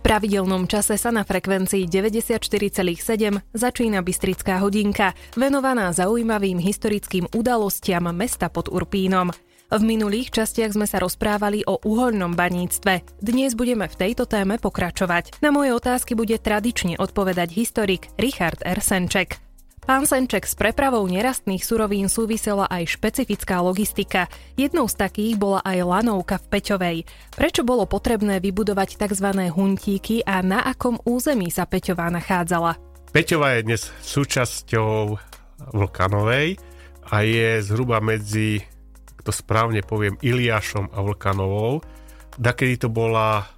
pravidelnom čase sa na frekvencii 94,7 začína Bystrická hodinka, venovaná zaujímavým historickým udalostiam mesta pod Urpínom. V minulých častiach sme sa rozprávali o uhoľnom baníctve. Dnes budeme v tejto téme pokračovať. Na moje otázky bude tradične odpovedať historik Richard R. Senček. Pán Senček, s prepravou nerastných surovín súvisela aj špecifická logistika. Jednou z takých bola aj lanovka v Peťovej. Prečo bolo potrebné vybudovať tzv. Huntíky a na akom území sa Peťová nachádzala? Peťová je dnes súčasťou Vlkanovej a je zhruba medzi, ak to správne poviem, Iliášom a Vlkanovou. Dakedy to bola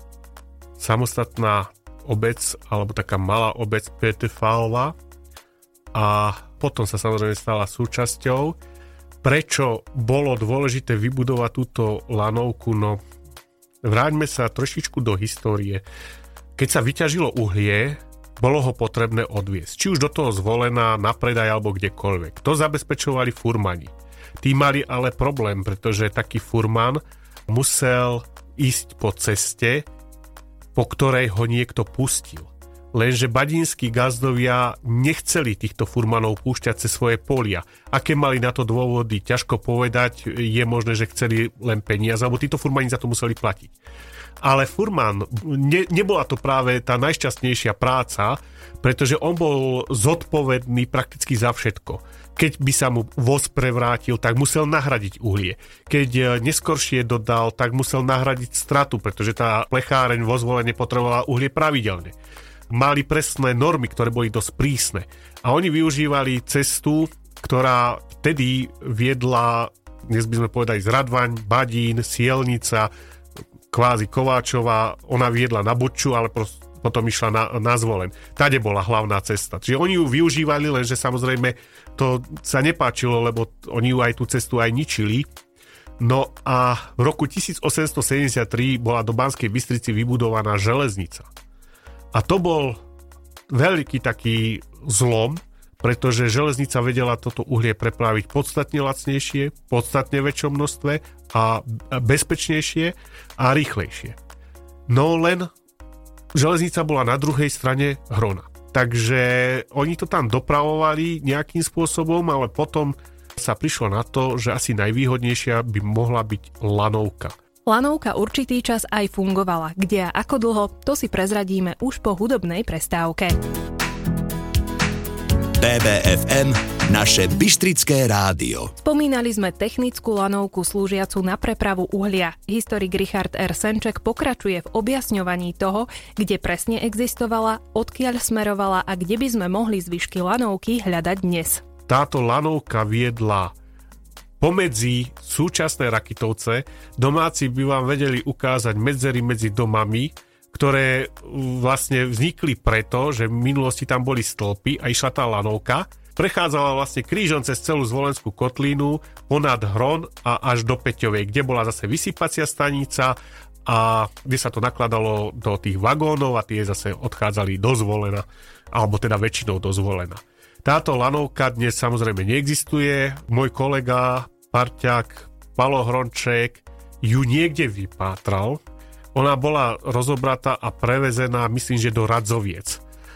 samostatná obec, alebo taká malá obec Petefalva, a potom sa samozrejme stala súčasťou. Prečo bolo dôležité vybudovať túto lanovku? No, vráťme sa trošičku do histórie. Keď sa vyťažilo uhlie, bolo ho potrebné odviesť. Či už do toho Zvolena, na predaj alebo kdekoľvek. To zabezpečovali furmani. Tí mali ale problém, pretože taký furman musel ísť po ceste, po ktorej ho niekto pustil. Lenže badínski gazdovia nechceli týchto furmanov púšťať cez svoje polia. Aké mali na to dôvody, ťažko povedať, je možné, že chceli len peniaze, alebo títo furmani za to museli platiť. Ale furman, nebola to práve tá najšťastnejšia práca, pretože on bol zodpovedný prakticky za všetko. Keď by sa mu voz prevrátil, tak musel nahradiť uhlie. Keď neskoršie dodal, tak musel nahradiť stratu, pretože tá plecháreň vo Zvolene potrebovala uhlie pravidelne. Mali presné normy, ktoré boli dosť prísne. A oni využívali cestu, ktorá vtedy viedla, dnes by sme povedali, z Radvaň, Badín, Sielnica, kvázi Kováčova. Ona viedla na Boču, ale potom išla na Zvolen. Tade bola hlavná cesta. Čiže oni ju využívali, lenže samozrejme to sa nepáčilo, lebo oni ju aj tú cestu aj ničili. No a v roku 1873 bola do Banskej Bystrici vybudovaná železnica. A to bol veľký taký zlom, pretože železnica vedela toto uhlie prepraviť podstatne lacnejšie, podstatne väčšom množstve a bezpečnejšie a rýchlejšie. No len železnica bola na druhej strane Hrona. Takže oni to tam dopravovali nejakým spôsobom, ale potom sa prišlo na to, že asi najvýhodnejšia by mohla byť lanovka. Lanovka určitý čas aj fungovala. Kde a ako dlho, to si prezradíme už po hudobnej prestávke. BBFM, naše bystrické rádio. Spomínali sme technickú lanovku slúžiacu na prepravu uhlia. Historik Richard R. Senček pokračuje v objasňovaní toho, kde presne existovala, odkiaľ smerovala a kde by sme mohli zvyšky lanovky hľadať dnes. Táto lanovka viedla pomedzi súčasné Rakytovce. Domáci by vám vedeli ukázať medzery medzi domami, ktoré vlastne vznikli preto, že v minulosti tam boli stĺpy a išla tá lanovka. Prechádzala vlastne krížom cez celú Zvolenskú kotlínu, ponad Hron a až do Peťovej, kde bola zase vysypacia stanica a kde sa to nakladalo do tých vagónov a tie zase odchádzali do Zvolena, alebo teda väčšinou do Zvolena. Táto lanovka dnes samozrejme neexistuje. Môj kolega, parťák Palo Hronček ju niekde vypátral. Ona bola rozobratá a prevezená, myslím, že do Radzoviec.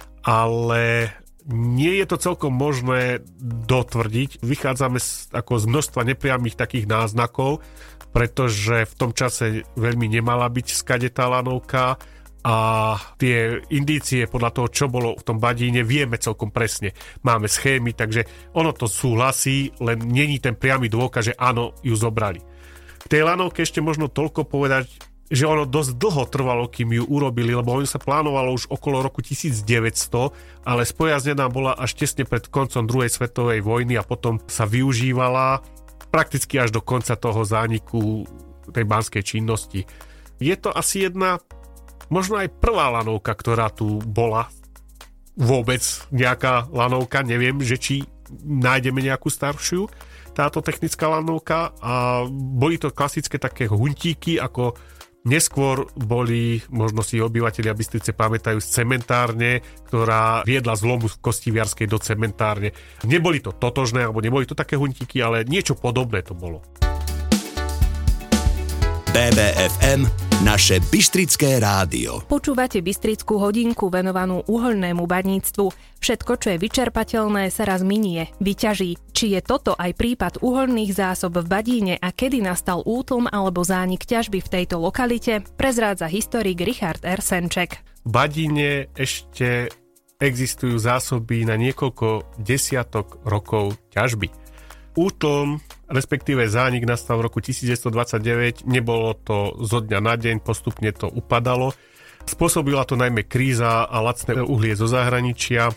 Ale nie je to celkom možné dotvrdiť. Vychádzame z množstva nepriamých takých náznakov, pretože v tom čase veľmi nemala byť skade tá lanovka. A tie indície podľa toho, čo bolo v tom Badíne, vieme celkom presne. Máme schémy, takže ono to súhlasí, len není ten priamy dôkaz, že áno, ju zobrali. K tej lanovke ešte možno toľko povedať, že ono dosť dlho trvalo, kým ju urobili, lebo ono sa plánovalo už okolo roku 1900, ale spojaznená bola až tesne pred koncom druhej svetovej vojny a potom sa využívala prakticky až do konca toho zániku tej banskej činnosti. Je to asi jedna, možno aj prvá lanovka, ktorá tu bola. Vôbec nejaká lanovka, neviem, že či nájdeme nejakú staršiu, táto technická lanovka, a boli to klasické také huntíky, ako neskôr boli, možno si obyvatelia Bystrice pamätajú, z cementárne, ktorá viedla z lomu Kostiviarskej do cementárne. Neboli to totožné, alebo neboli to také huntíky, ale niečo podobné to bolo. BBFM, Naše Bystrické rádio. Počúvate Bystrickú hodinku venovanú uhoľnému baníctvu. Všetko, čo je vyčerpateľné, sa raz minie, vyťaží. Či je toto aj prípad uhoľných zásob v Badíne a kedy nastal útlm alebo zánik ťažby v tejto lokalite, prezrádza historik Richard Ersenček. V Badíne ešte existujú zásoby na niekoľko desiatok rokov ťažby. Útlm, respektíve zánik nastal v roku 1929, nebolo to zo dňa na deň, postupne to upadalo. Spôsobila to najmä kríza a lacné uhlie zo zahraničia.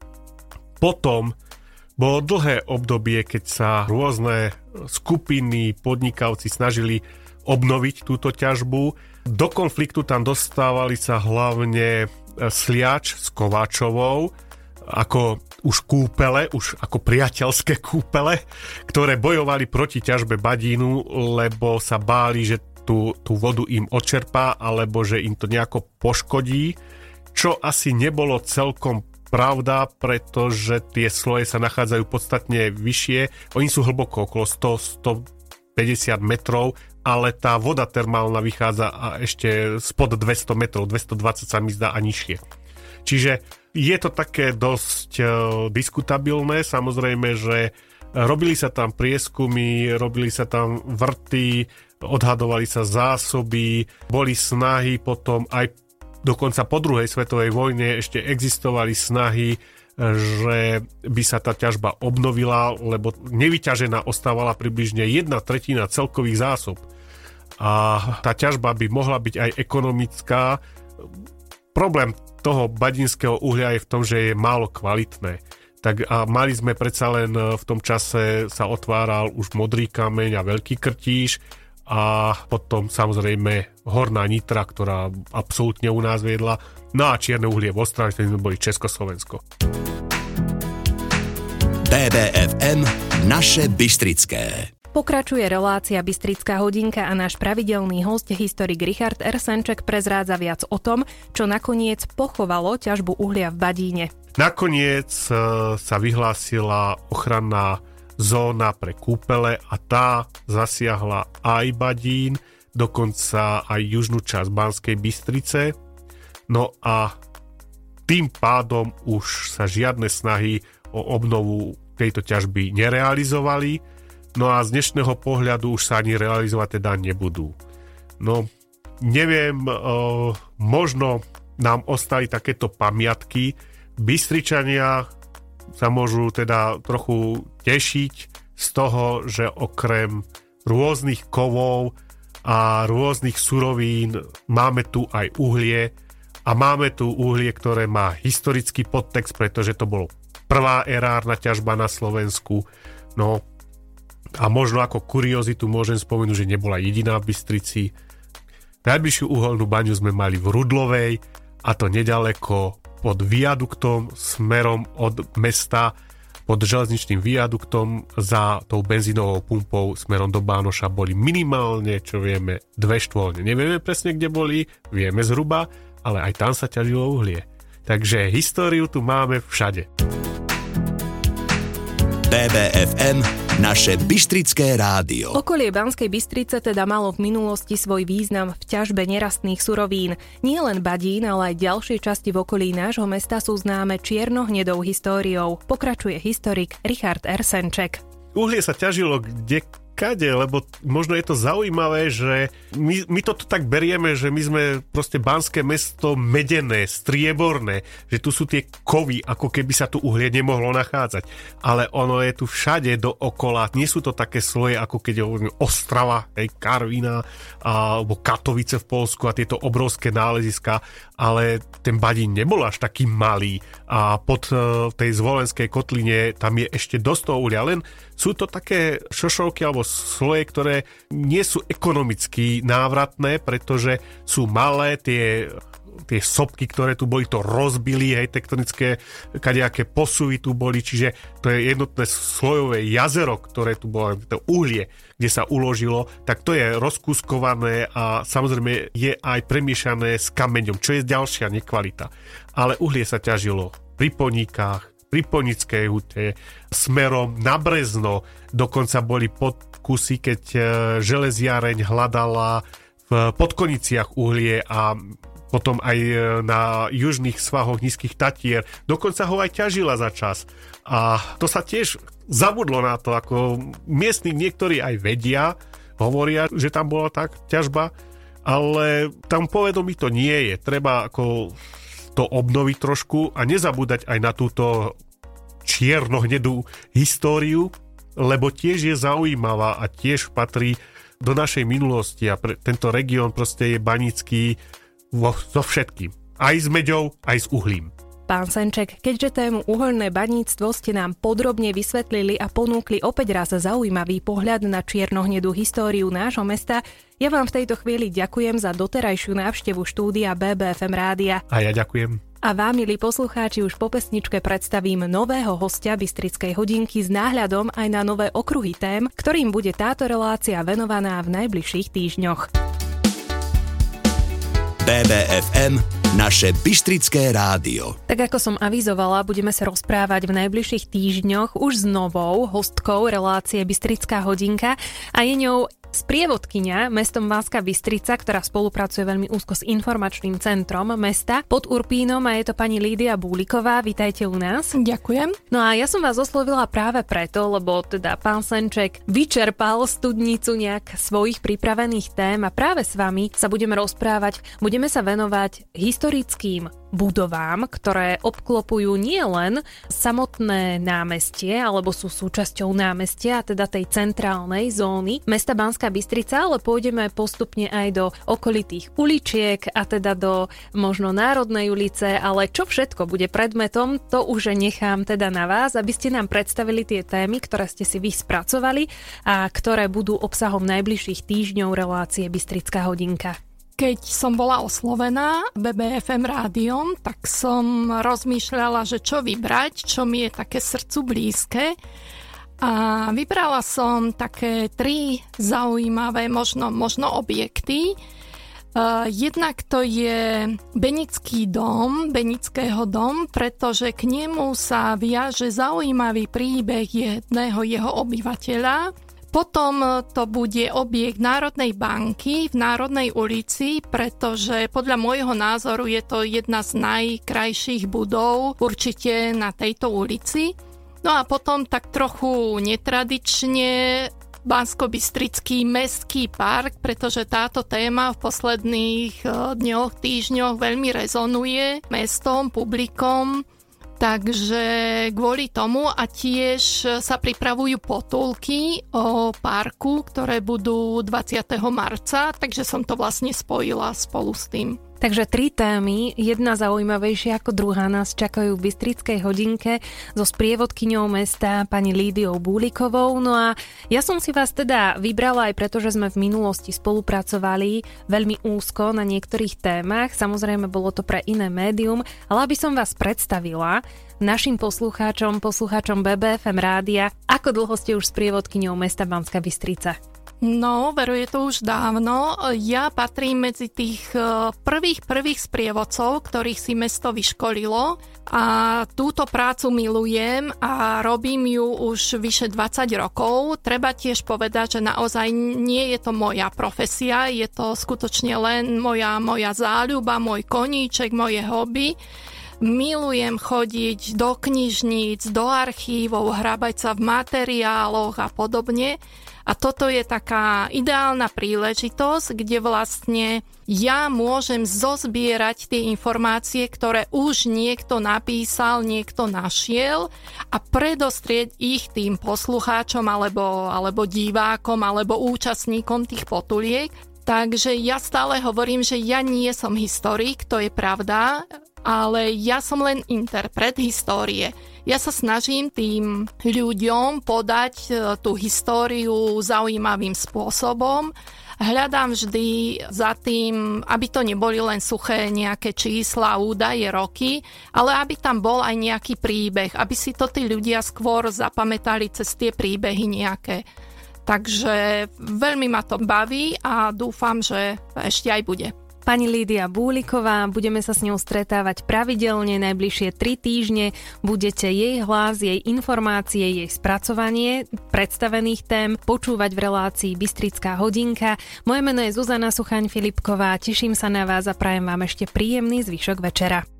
Potom bolo dlhé obdobie, keď sa rôzne skupiny, podnikavci snažili obnoviť túto ťažbu. Do konfliktu tam dostávali sa hlavne Sliač s Kováčovou, ako už kúpele, už ako priateľské kúpele, ktoré bojovali proti ťažbe Badínu, lebo sa báli, že tú vodu im odčerpá, alebo že im to nejako poškodí, čo asi nebolo celkom pravda, pretože tie sloje sa nachádzajú podstatne vyššie. Oni sú hlboko okolo 100-150 metrov, ale tá voda termálna vychádza ešte spod 200 metrov, 220 sa mi zdá a nižšie. Čiže je to také dosť diskutabilné, samozrejme, že robili sa tam prieskumy, robili sa tam vrty, odhadovali sa zásoby, boli snahy potom aj dokonca po druhej svetovej vojne ešte existovali snahy, že by sa tá ťažba obnovila, lebo nevyťažená ostávala približne 1/3 celkových zásob. A tá ťažba by mohla byť aj ekonomická. Problém toho badínskeho uhlia je v tom, že je málo kvalitné. Tak a mali sme predsa len v tom čase sa otváral už modrý kameň a veľký krtíš a potom samozrejme horná nitra, ktorá absolútne u nás viedla. No a čierne uhlie v Ostrave, vtedy sme boli Československo. BBFM Naše Bystrické. Pokračuje relácia Bystrická hodinka a náš pravidelný hosť, historik Richard Ersenček, prezrádza viac o tom, čo nakoniec pochovalo ťažbu uhlia v Badíne. Nakoniec sa vyhlásila ochranná zóna pre kúpele a tá zasiahla aj Badín, dokonca aj južnú časť Banskej Bystrice. No a tým pádom už sa žiadne snahy o obnovu tejto ťažby nerealizovali. No a z dnešného pohľadu už sa ani realizovať teda nebudú. No, neviem, možno nám ostali takéto pamiatky. Bystričania sa môžu teda trochu tešiť z toho, že okrem rôznych kovov a rôznych surovín máme tu aj uhlie a máme tu uhlie, ktoré má historický podtext, pretože to bolo prvá erárna ťažba na Slovensku. No, a možno ako kuriozitu môžem spomenúť, že nebola jediná v Bystrici. Najbližšiu uholnú baňu sme mali v Rudlovej, a to nedaleko pod viaduktom smerom od mesta, pod železničným viaduktom za tou benzínovou pumpou smerom do Bánoša boli minimálne, čo vieme, 2 štôlne. Nevieme presne, kde boli, vieme zhruba, ale aj tam sa ťažilo uhlie. Takže históriu tu máme všade. BBFM Naše Bystrické rádio. Okolie Banskej Bystrice teda malo v minulosti svoj význam v ťažbe nerastných surovín. Nie len Badín, ale aj ďalšie časti v okolí nášho mesta sú známe čierno-hnedou históriou. Pokračuje historik Richard Ersenček. Uhlie sa ťažilo kade, lebo možno je to zaujímavé, že my toto tak berieme, že my sme proste banské mesto medené, strieborné, že tu sú tie kovy, ako keby sa tu uhlie nemohlo nachádzať. Ale ono je tu všade dookola, nie sú to také sloje, ako keď je Ostrava, Karviná, alebo Katovice v Poľsku a tieto obrovské náleziská, ale ten Badín nebol až taký malý a pod tej Zvolenskej kotline tam je ešte dosť toho uhlia, len sú to také šošovky alebo sloje, ktoré nie sú ekonomicky návratné, pretože sú malé, tie sopky, ktoré tu boli, to rozbili, hej, tektonické kadejaké posuvy tu boli, čiže to je jednotné slojové jazero, ktoré tu bolo, to uhlie, kde sa uložilo, tak to je rozkúskované a samozrejme je aj premiešané s kameňom, čo je ďalšia nekvalita. Ale uhlie sa ťažilo pri Poníkach, pri Ponickej hute, smerom na Brezno, dokonca boli podkusy, keď železiareň hľadala v Podkoniciach uhlie a potom aj na južných svahoch Nízkych Tatier. Dokonca ho aj ťažila za čas. A to sa tiež zabudlo na to, ako miestni niektorí aj vedia, hovoria, že tam bola tak ťažba, ale tam povedomí to nie je. Treba ako to obnoviť trošku a nezabúdať aj na túto čierno-hnedú históriu, lebo tiež je zaujímavá a tiež patrí do našej minulosti a tento región proste je banícky so všetkým. Aj s meďou, aj s uhlím. Pán Senček, keďže tému uhoľné baníctvo ste nám podrobne vysvetlili a ponúkli opäť raz zaujímavý pohľad na čiernohnedú históriu nášho mesta, ja vám v tejto chvíli ďakujem za doterajšiu návštevu štúdia BBFM rádia. A ja ďakujem. A vám, milí poslucháči, už po pesničke predstavím nového hostia Bystrickej hodinky s náhľadom aj na nové okruhy tém, ktorým bude táto relácia venovaná v najbližších týždňoch. BBFM, naše Bystrické rádio. Tak ako som avizovala, budeme sa rozprávať v najbližších týždňoch už s novou hostkou relácie Bystrická hodinka a je ňou sprievodkyňa mestom Banská Bystrica, ktorá spolupracuje veľmi úzko s informačným centrom mesta pod Urpínom a je to pani Lídia Búliková. Vítajte u nás. Ďakujem. No a ja som vás oslovila práve preto, lebo teda pán Senček vyčerpal studnicu nejak svojich pripravených tém a práve s vami sa budeme rozprávať, budeme sa venovať historickým budovám, ktoré obklopujú nie len samotné námestie, alebo sú súčasťou námestia, teda tej centrálnej zóny mesta Banská Bystrica, ale pôjdeme postupne aj do okolitých uličiek a teda do možno Národnej ulice, ale čo všetko bude predmetom, to už nechám teda na vás, aby ste nám predstavili tie témy, ktoré ste si vy spracovali a ktoré budú obsahom najbližších týždňov relácie Bystrická hodinka. Keď som bola oslovená BBFM rádiom, tak som rozmýšľala, že čo vybrať, čo mi je také srdcu blízke. A vybrala som také 3 zaujímavé možno objekty. Jednak to je Benický dom, Benického dom, pretože k nemu sa viaže zaujímavý príbeh jedného jeho obyvateľa. Potom to bude objekt Národnej banky v Národnej ulici, pretože podľa môjho názoru je to jedna z najkrajších budov určite na tejto ulici. No a potom tak trochu netradične Banskobystrický mestský park, pretože táto téma v posledných dňoch, týždňoch veľmi rezonuje mestom, publikom. Takže kvôli tomu a tiež sa pripravujú potulky o parku, ktoré budú 20. marca, takže som to vlastne spojila spolu s tým. Takže 3 témy, jedna zaujímavejšia ako druhá nás čakajú v Bystrickej hodinke so sprievodkyňou mesta pani Lídiou Búlikovou. No a ja som si vás teda vybrala aj preto, že sme v minulosti spolupracovali veľmi úzko na niektorých témach. Samozrejme bolo to pre iné médium, ale aby som vás predstavila našim poslucháčom BBFM rádia, ako dlho ste už sprievodkyňou mesta Banská Bystrica? No, veru, je to už dávno. Ja patrím medzi tých prvých sprievodcov, ktorých si mesto vyškolilo a túto prácu milujem a robím ju už vyše 20 rokov. Treba tiež povedať, že naozaj nie je to moja profesia, je to skutočne len moja záľuba, môj koníček, moje hobby. Milujem chodiť do knižníc, do archívov, hrabať sa v materiáloch a podobne. A toto je taká ideálna príležitosť, kde vlastne ja môžem zozbierať tie informácie, ktoré už niekto napísal, niekto našiel a predostrieť ich tým poslucháčom alebo divákom alebo účastníkom tých potuliek. Takže ja stále hovorím, že ja nie som historik, to je pravda, ale ja som len interpret histórie. Ja sa snažím tým ľuďom podať tú históriu zaujímavým spôsobom. Hľadám vždy za tým, aby to neboli len suché nejaké čísla, údaje, roky, ale aby tam bol aj nejaký príbeh, aby si to tí ľudia skôr zapamätali cez tie príbehy nejaké. Takže veľmi ma to baví a dúfam, že ešte aj bude. Pani Lídia Búliková, budeme sa s ňou stretávať pravidelne najbližšie 3 týždne. Budete jej hlas, jej informácie, jej spracovanie predstavených tém počúvať v relácii Bystrická hodinka. Moje meno je Zuzana Suchaň-Filipková, teším sa na vás a prajem vám ešte príjemný zvyšok večera.